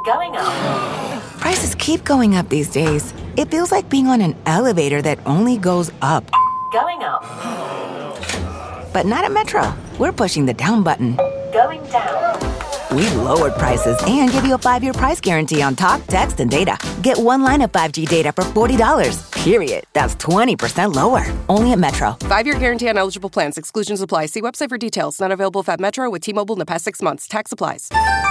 Going up. Prices keep going up these days. It feels like being on an elevator that only goes up. Going up. But not at Metro. We're pushing the down button. Going down. We've lowered prices and give you a 5-year price guarantee on talk, text, and data. Get one line of 5G data for $40, period. That's 20% lower. Only at Metro. 5-year guarantee on eligible plans. Exclusions apply. See website for details. Not available at Metro with T-Mobile in the past 6 months. Tax applies.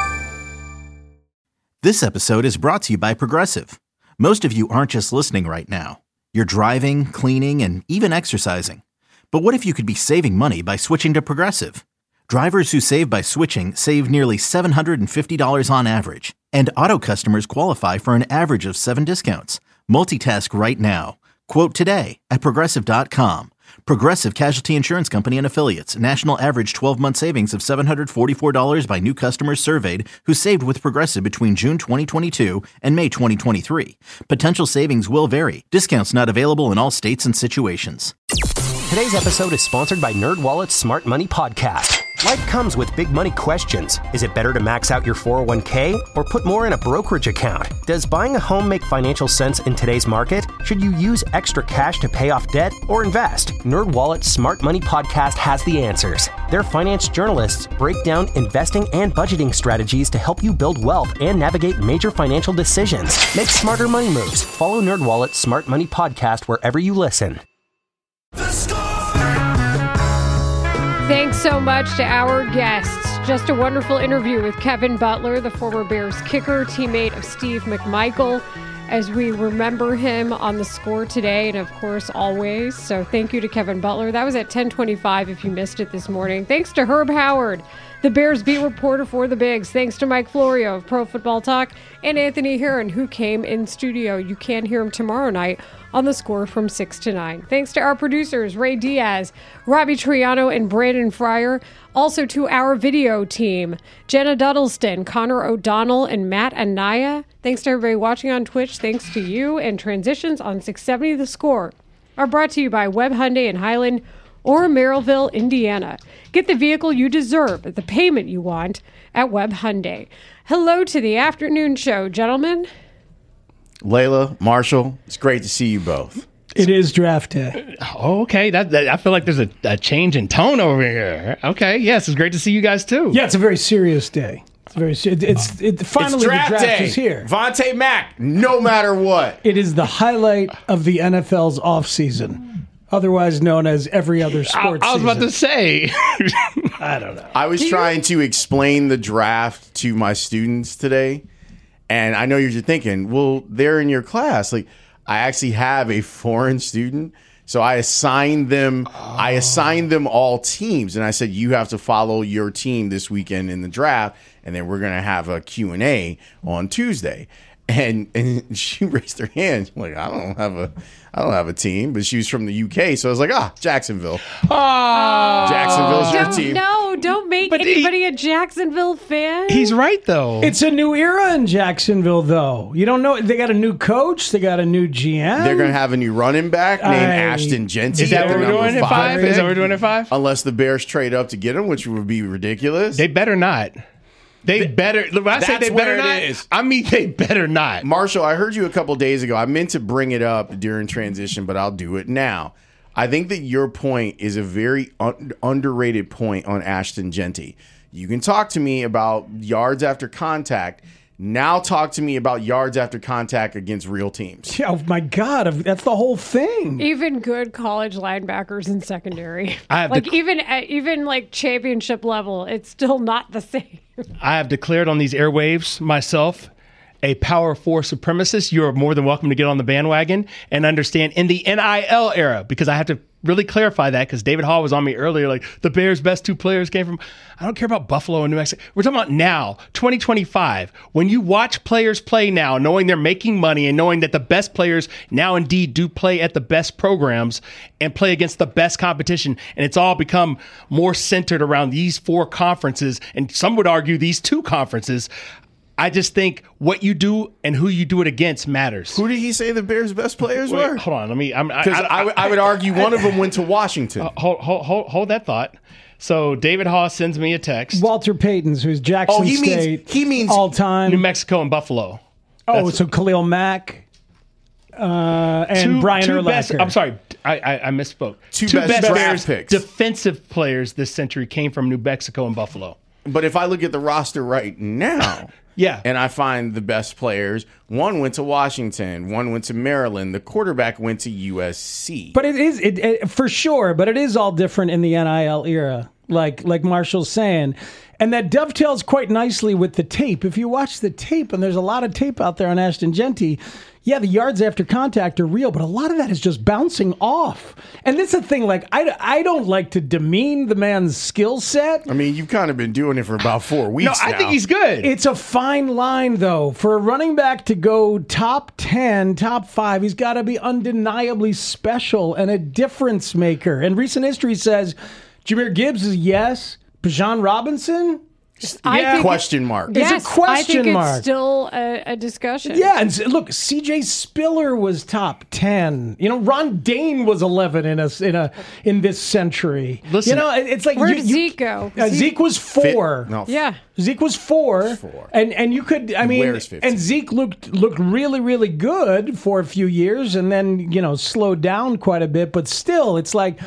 This episode is brought to you by Progressive. Most of you aren't just listening right now. You're driving, cleaning, and even exercising. But what if you could be saving money by switching to Progressive? Drivers who save by switching save nearly $750 on average. And auto customers qualify for an average of 7 discounts. Multitask right now. Quote today at Progressive.com. Progressive Casualty Insurance Company and Affiliates. National average 12-month savings of $744 by new customers surveyed who saved with Progressive between June 2022 and May 2023. Potential savings will vary. Discounts not available in all states and situations. Today's episode is sponsored by NerdWallet's Smart Money Podcast. Life comes with big money questions. Is it better to max out your 401k or put more in a brokerage account? Does buying a home make financial sense in today's market? Should you use extra cash to pay off debt or invest? NerdWallet's Smart Money Podcast has the answers. Their finance journalists break down investing and budgeting strategies to help you build wealth and navigate major financial decisions. Make smarter money moves. Follow NerdWallet's Smart Money Podcast wherever you listen. Thanks so much to our guests. Just a wonderful interview with Kevin Butler, the former Bears kicker, teammate of Steve McMichael, as we remember him on The Score today and, of course, always. So thank you to Kevin Butler. That was at 10:25 if you missed it this morning. Thanks to Herb Howard, the Bears beat reporter for the Bigs. Thanks to Mike Florio of Pro Football Talk and Anthony Herron, who came in studio. You can hear him tomorrow night on The Score from 6 to 9. Thanks to our producers, Ray Diaz, Robbie Triano, and Brandon Fryer. Also to our video team, Jenna Duddleston, Connor O'Donnell, and Matt Anaya. Thanks to everybody watching on Twitch. Thanks to you. And transitions on 670 The Score are brought to you by Webb Hyundai in Highland or Merrillville, Indiana. Get the vehicle you deserve at the payment you want at Webb Hyundai. Hello to the afternoon show, gentlemen. Layla, Marshall, it's great to see you both. It is draft day. Oh, okay. That I feel like there's a change in tone over here. Okay, yes, it's great to see you guys too. Yeah, it's a very serious day. It's very finally it's draft the draft day. is here. Vontae Mack, no matter what. It is the highlight of the NFL's offseason, otherwise known as every other sports I was about to say. I don't know. I was trying to explain the draft to my students today, and I know you're thinking, well, they're in your class. Like, I actually have a foreign student, so I assigned them. I assigned them all teams, and I said, you have to follow your team this weekend in the draft, and then we're gonna have a Q&A on Tuesday. And she raised her hand. She's like, I don't have a team, but she was from the UK, so I was like, Jacksonville. Jacksonville's your team. No, don't make anybody a Jacksonville fan. He's right, though. It's a new era in Jacksonville, though. You don't know. They got a new coach. They got a new GM. They're going to have a new running back named Ashton Jeanty. Is that what we're doing at 5? Is that what we're doing at 5? Unless the Bears trade up to get him, which would be ridiculous. They better not. They better. When I say they better not, I mean they better not. Marshall, I heard you a couple days ago. I meant to bring it up during transition, but I'll do it now. I think that your point is a very underrated point on Ashton Jeanty. You can talk to me about yards after contact. Now talk to me about yards after contact against real teams. Oh, my God. That's the whole thing. Even good college linebackers in secondary. Even like championship level, it's still not the same. I have declared on these airwaves myself a Power 4 supremacist. You're more than welcome to get on the bandwagon and understand in the NIL era, because I have to really clarify that, because David Hall was on me earlier, like the Bears' best 2 players came from. I don't care about Buffalo and New Mexico. We're talking about now, 2025. When you watch players play now, knowing they're making money and knowing that the best players now indeed do play at the best programs and play against the best competition, and it's all become more centered around these 4 conferences, and some would argue these 2 conferences. I just think what you do and who you do it against matters. Who did he say the Bears' best players were? Hold on, I would argue one of them went to Washington. Hold that thought. So David Haw sends me a text. Walter Payton's, who's Jackson State. He means all time. New Mexico and Buffalo. So Khalil Mack and Brian Urlacher. I'm sorry, I misspoke. Two best draft picks. Defensive players this century came from New Mexico and Buffalo. But if I look at the roster right now, yeah, and I find the best players, one went to Washington, one went to Maryland, the quarterback went to USC. But it is for sure. But it is all different in the NIL era, like Marshall's saying. And that dovetails quite nicely with the tape. If you watch the tape, and there's a lot of tape out there on Ashton Jeanty, yeah, the yards after contact are real, but a lot of that is just bouncing off. And this is the thing, like, I don't like to demean the man's skill set. I mean, you've kind of been doing it for about 4 weeks now. I think he's good. It's a fine line, though. For a running back to go top 10, top 5, he's got to be undeniably special and a difference maker. And recent history says Jahmyr Gibbs is yes. Bijan Robinson? Question mark. It's a question mark. I think it's still a discussion. Yeah, and look, C.J. Spiller was top 10. You know, Ron Dane was 11 in this century. Listen, you know, it's like where did Zeke go? Zeke was 4. Yeah, Zeke was 4. And you could, I mean, and Zeke looked really, really good for a few years, and then slowed down quite a bit. But still, it's like.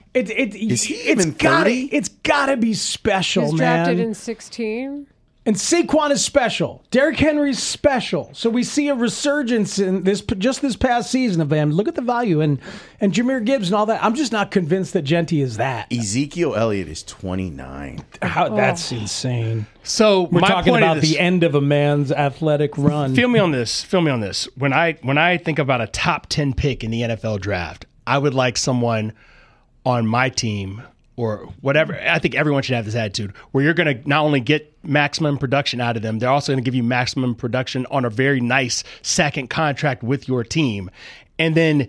Is he even 30? It's gotta be special, He's man. drafted in 16. And Saquon is special. Derrick Henry's special. So we see a resurgence in this past season of them. Look at the value and Jahmyr Gibbs and all that. I'm just not convinced that Jeanty is that. Ezekiel Elliott is 29. That's insane. So we're talking about the end of a man's athletic run. Feel me on this. When I think about a top 10 pick in the NFL draft, I would like someone on my team or whatever. I think everyone should have this attitude where you're going to not only get maximum production out of them, they're also going to give you maximum production on a very nice second contract with your team. And then,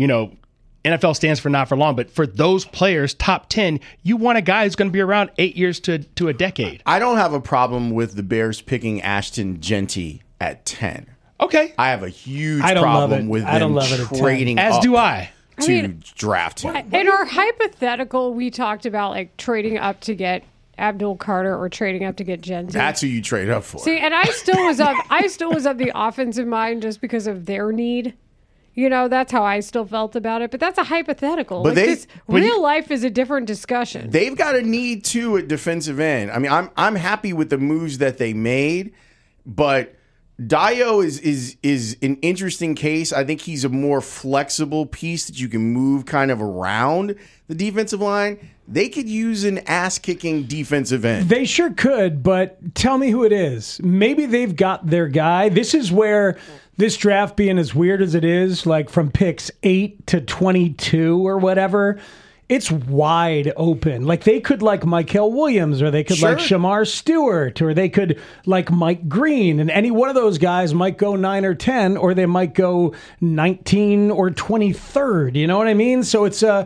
NFL stands for not for long, but for those players, top 10, you want a guy who's going to be around 8 years to a decade. I don't have a problem with the Bears picking Ashton Jeanty at 10. Okay. I have a huge problem with them trading as up. do I. Draft him. In our hypothetical, we talked about like trading up to get Abdul Carter or trading up to get Jeanty. That's who you trade up for. See, and I still was of the offensive mind just because of their need. That's how I still felt about it. But that's a hypothetical. But real life is a different discussion. They've got a need too at defensive end. I mean, I'm happy with the moves that they made, but Dio is an interesting case. I think he's a more flexible piece that you can move kind of around the defensive line. They could use an ass-kicking defensive end. They sure could, but tell me who it is. Maybe they've got their guy. This is where this draft being as weird as it is, like from picks 8 to 22 or whatever, it's wide open. Like they could like Mykel Williams, or they could like Shamar Stewart, or they could like Mike Green, and any one of those guys might go 9 or 10, or they might go 19 or 23rd. You know what I mean? So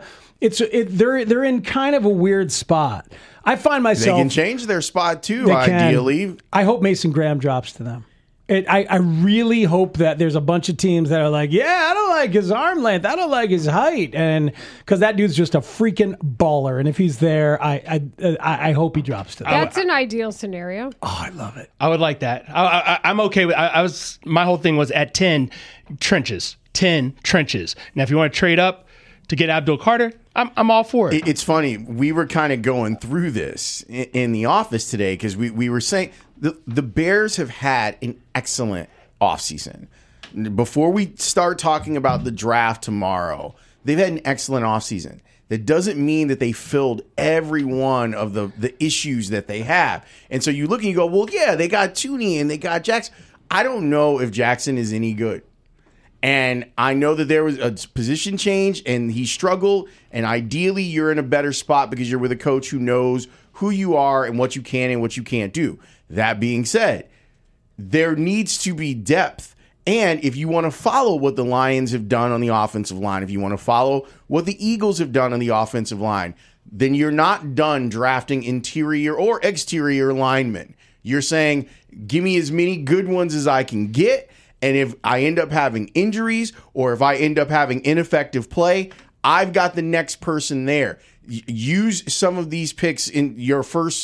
they're in kind of a weird spot. I find myself they can change their spot too. Ideally, I hope Mason Graham drops to them. I really hope that there's a bunch of teams that are like, yeah, I don't like his arm length, I don't like his height, and because that dude's just a freaking baller, and if he's there, I hope he drops to them. That's an ideal scenario. Oh, I love it. I would like that. I'm okay with. My whole thing was at 10 trenches. 10 trenches. Now, if you want to trade up to get Abdul Carter, I'm all for it. It's funny. We were kind of going through this in the office today because we were saying the Bears have had an excellent offseason. Before we start talking about the draft tomorrow, they've had an excellent offseason. That doesn't mean that they filled every one of the issues that they have. And so you look and you go, well, yeah, they got Tooney and they got Jackson. I don't know if Jackson is any good. And I know that there was a position change and he struggled. And ideally, you're in a better spot because you're with a coach who knows who you are and what you can and what you can't do. That being said, there needs to be depth. And if you want to follow what the Lions have done on the offensive line, if you want to follow what the Eagles have done on the offensive line, then you're not done drafting interior or exterior linemen. You're saying, give me as many good ones as I can get. And if I end up having injuries or if I end up having ineffective play, I've got the next person there. use some of these picks in your first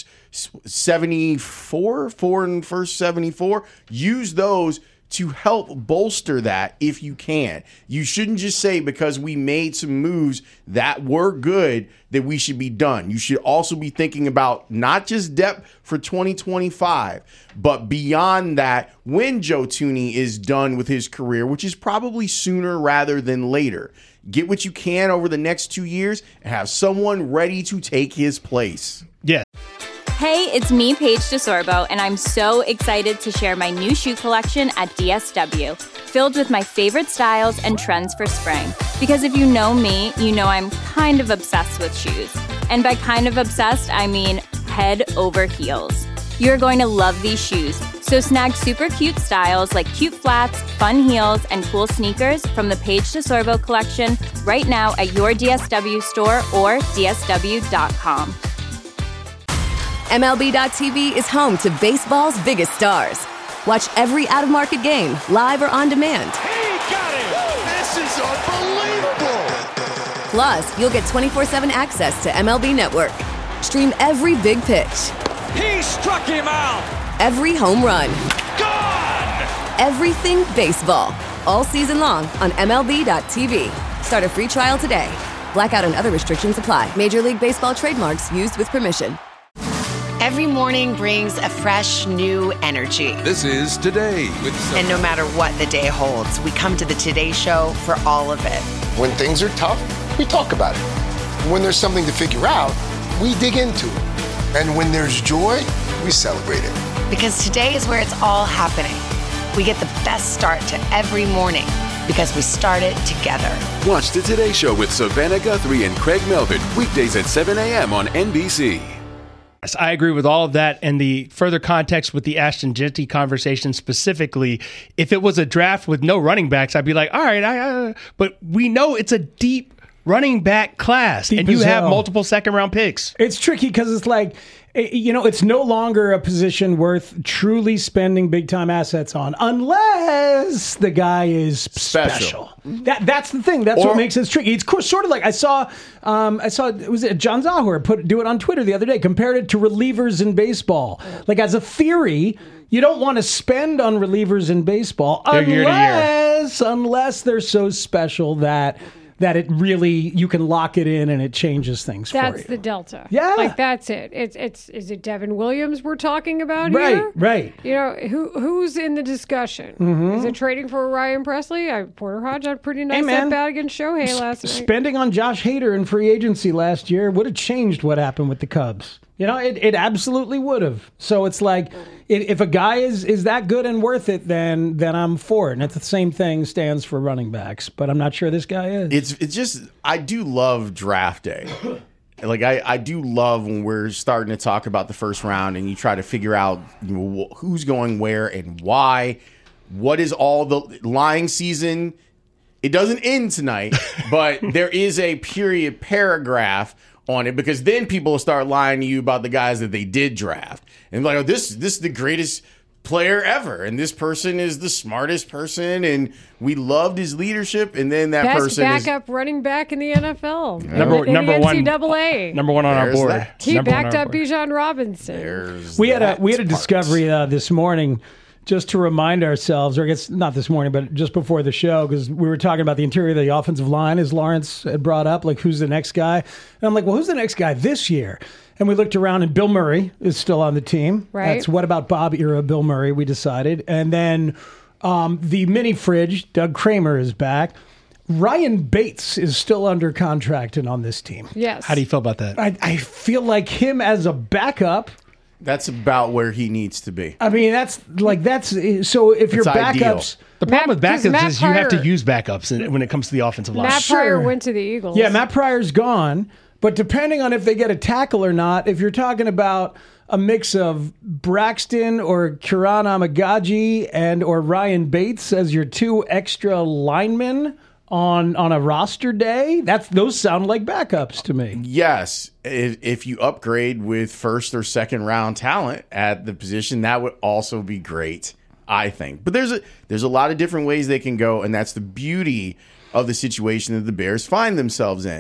74, first 74. Use those to help bolster that if you can. You shouldn't just say because we made some moves that were good that we should be done. You should also be thinking about not just depth for 2025, but beyond that when Joe Thuney is done with his career, which is probably sooner rather than later. Get what you can over the next 2 years and have someone ready to take his place. Yeah. Hey, it's me, Paige DeSorbo, and I'm so excited to share my new shoe collection at DSW, filled with my favorite styles and trends for spring. Because if you know me, you know I'm kind of obsessed with shoes. And by kind of obsessed, I mean head over heels. You're going to love these shoes. So snag super cute styles like cute flats, fun heels, and cool sneakers from the Paige DeSorbo collection right now at your DSW store or DSW.com. MLB.tv is home to baseball's biggest stars. Watch every out-of-market game, live or on demand. He got it! This is unbelievable! Plus, you'll get 24/7 access to MLB Network. Stream every big pitch. He struck him out! Every home run. Gone! Everything baseball. All season long on MLB.tv. Start a free trial today. Blackout and other restrictions apply. Major League Baseball trademarks used with permission. Every morning brings a fresh, new energy. This is Today with Sophie. And no matter what the day holds, we come to the Today Show for all of it. When things are tough, we talk about it. When there's something to figure out, we dig into it. And when there's joy, we celebrate it. Because today is where it's all happening. We get the best start to every morning because we start it together. Watch the Today Show with Savannah Guthrie and Craig Melvin, weekdays at 7 a.m. on NBC. Yes, I agree with all of that. And the further context with the Ashton Jeanty conversation specifically, if it was a draft with no running backs, I'd be like, all right, but we know it's a deep running back class, and you have multiple second-round picks. It's tricky because it's like, it's no longer a position worth truly spending big-time assets on unless the guy is special. That's the thing. That's what makes it tricky. It's sort of like I saw was it John Zahor do it on Twitter the other day, compared it to relievers in baseball. Like, as a theory, you don't want to spend on relievers in baseball unless they're so special that it really, you can lock it in and it changes things for you. That's the delta. Yeah. Like, that's it. Is it Devin Williams we're talking about here? Right. Who's in the discussion? Mm-hmm. Is it trading for Ryan Presley? Porter Hodge had a pretty nice at-bat against Shohei last night. Spending on Josh Hader in free agency last year would have changed what happened with the Cubs. It absolutely would have. So it's like, if a guy is that good and worth it, then I'm for it. And it's the same thing stands for running backs, but I'm not sure this guy is. It's just, I do love draft day. Like, I do love when we're starting to talk about the first round and you try to figure out who's going where and why. What is all the lying season? It doesn't end tonight, but there is a period paragraph on it, because then people will start lying to you about the guys that they did draft. And like, this is the greatest player ever, and this person is the smartest person, and we loved his leadership, and then that Best person backup running back in the NFL. Number one NCAA. Number one on our board. That. He backed up Bijan Robinson. We had a discovery this morning, just to remind ourselves, or I guess not this morning, but just before the show, because we were talking about the interior of the offensive line, as Lawrence had brought up, like, who's the next guy? And I'm like, well, who's the next guy this year? And we looked around, and Bill Murray is still on the team. Right. That's what about Bob era Bill Murray, we decided. And then the mini fridge, Doug Kramer, is back. Ryan Bates is still under contract and on this team. Yes. How do you feel about that? I feel like him as a backup. That's about where he needs to be. I mean, that's so if your backups. Ideal. The problem with backups is you have to Pryor- use backups when it comes to the offensive line. Matt Pryor went to the Eagles. Yeah, Matt Pryor's gone. But depending on if they get a tackle or not, if you're talking about a mix of Braxton or Kiran Amagaji and or Ryan Bates as your two extra linemen on a roster day, those sound like backups to me. Yes, if you upgrade with first or second round talent at the position, that would also be great, I think. But there's a lot of different ways they can go, and that's the beauty of the situation that the Bears find themselves in.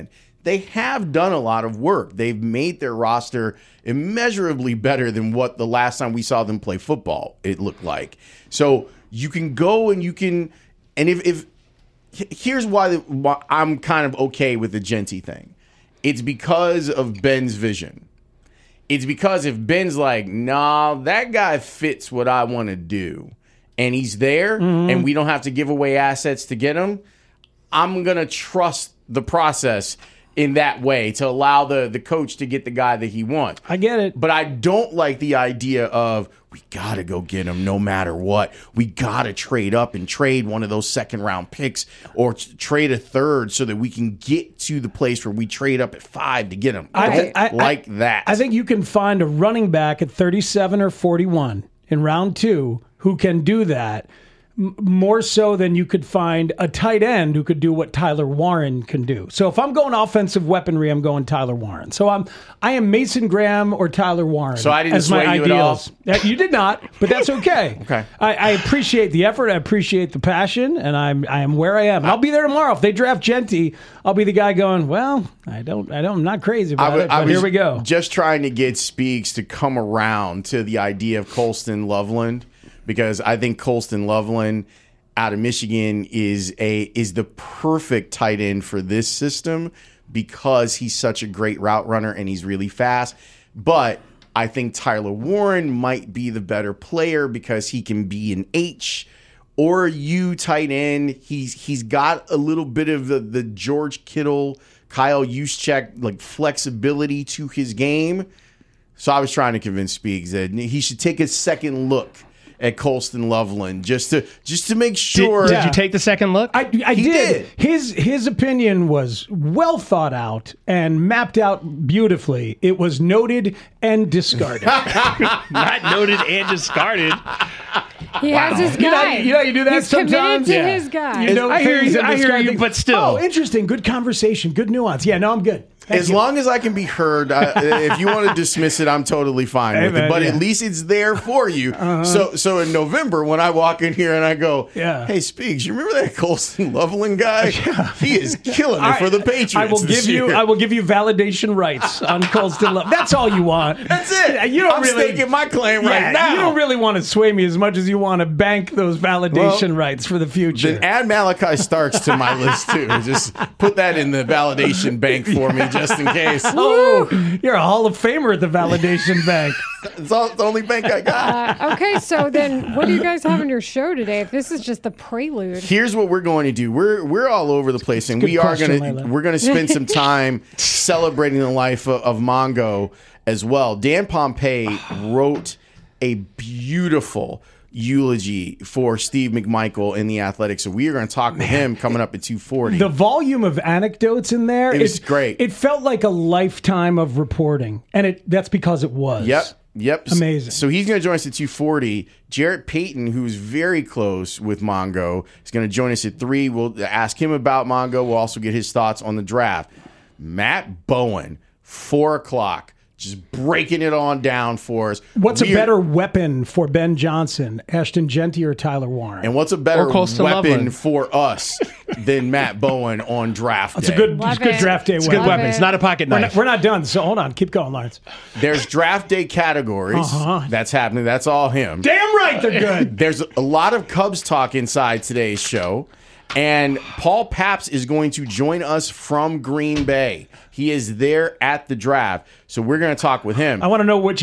they have done a lot of work. They've made their roster immeasurably better than what the last time we saw them play football, it looked like. So you can go and you can, and if here's why I'm kind of okay with the Genty thing. It's because of Ben's vision. It's because if Ben's like, nah, that guy fits what I want to do, and he's there, and we don't have to give away assets to get him, I'm going to trust the process in that way to allow the coach to get the guy that he wants. I get it. But I don't like the idea of, we got to go get him no matter what. We got to trade up and trade one of those second-round picks or trade a third so that we can get to the place where we trade up at 5 to get him. I don't like that. I think you can find a running back at 37 or 41 in round 2 who can do that. More so than you could find a tight end who could do what Tyler Warren can do. So if I'm going offensive weaponry, I'm going Tyler Warren. So I am Mason Graham or Tyler Warren. So I didn't as my sway you ideals. at all? You did not, but that's okay. Okay. I appreciate the effort. I appreciate the passion, and I am where I am. And I'll be there tomorrow. If they draft Genty, I'll be the guy going, well, I'm not crazy about it, but here we go. Just trying to get Speaks to come around to the idea of Colston Loveland, because I think Colston Loveland out of Michigan is the perfect tight end for this system because he's such a great route runner and he's really fast. But I think Tyler Warren might be the better player because he can be an H or a U tight end. He's got a little bit of the George Kittle, Kyle Juszczyk like flexibility to his game. So I was trying to convince Speaks that he should take a second look at Colston Loveland just to make sure. Did you take the second look? I did. His opinion was well thought out and mapped out beautifully. It was noted and discarded. Not noted and discarded. He has his guy. You know you do that He's sometimes. committed to his guy. You know I hear things you, and I hear discard you, things. but still. Oh, interesting. Good conversation. Good nuance. Yeah, no, I'm good. As long as I can be heard, if you want to dismiss it, I'm totally fine with it. But at least it's there for you. So in November, when I walk in here and I go, hey, Speaks, you remember that Colston Loveland guy? He is killing it for the Patriots. I will give you validation rights on Colston Loveland. That's all you want. That's it. I'm staking my claim right now. You don't really want to sway me as much as you want to bank those validation rights for the future. Then add Malachi Starks to my list too. Just put that in the validation bank for me, just in case. Oh, you're a Hall of Famer at the validation bank. It's the only bank I got. Okay, so then what do you guys have on your show today? If this is just the prelude. Here's what we're going to do. We're all over the place, and we're going to spend some time celebrating the life of Mongo as well. Dan Pompei wrote a beautiful eulogy for Steve McMichael in The Athletic. So we are going to talk to him coming up at 2:40. The volume of anecdotes in there, it's great. It felt like a lifetime of reporting, and that's because it was. Yep. Amazing. So he's going to join us at 2:40. Jarrett Payton, who's very close with Mongo, is going to join us at 3. We'll ask him about Mongo. We'll also get his thoughts on the draft. Matt Bowen, 4 o'clock. Just breaking it on down for us. What's a better weapon for Ben Johnson, Ashton Genty or Tyler Warren? And what's a better weapon for us than Matt Bowen on draft day? It's a good draft day. It's a good weapon. It's not a pocket knife. We're not done, so hold on. Keep going, Lawrence. There's draft day categories. That's happening. That's all him. Damn right they're good. There's a lot of Cubs talk inside today's show. And Paul Pabst is going to join us from Green Bay. He is there at the draft. So we're going to talk with him. I want to know which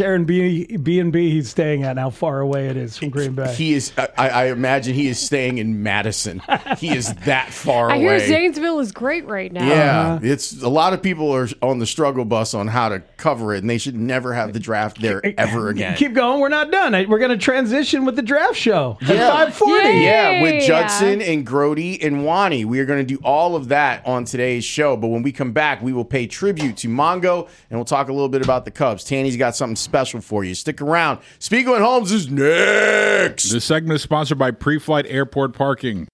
B&B he's staying at and how far away it is from Green Bay. He is. I imagine he is staying in Madison. He is that far away. I hear Zanesville is great right now. Yeah. It's a lot of people are on the struggle bus on how to cover it, and they should never have the draft there ever again. Keep going. We're not done. We're going to transition with the draft show at 5:40. Yeah, with Judson and Grody and Wani. We are going to do all of that on today's show. But when we come back, we will pay tribute to Mongo, and we'll talk a little bit about the Cubs. Tanny's got something special for you. Stick around. Spiegel and Holmes is next. This segment is sponsored by Pre-Flight Airport Parking.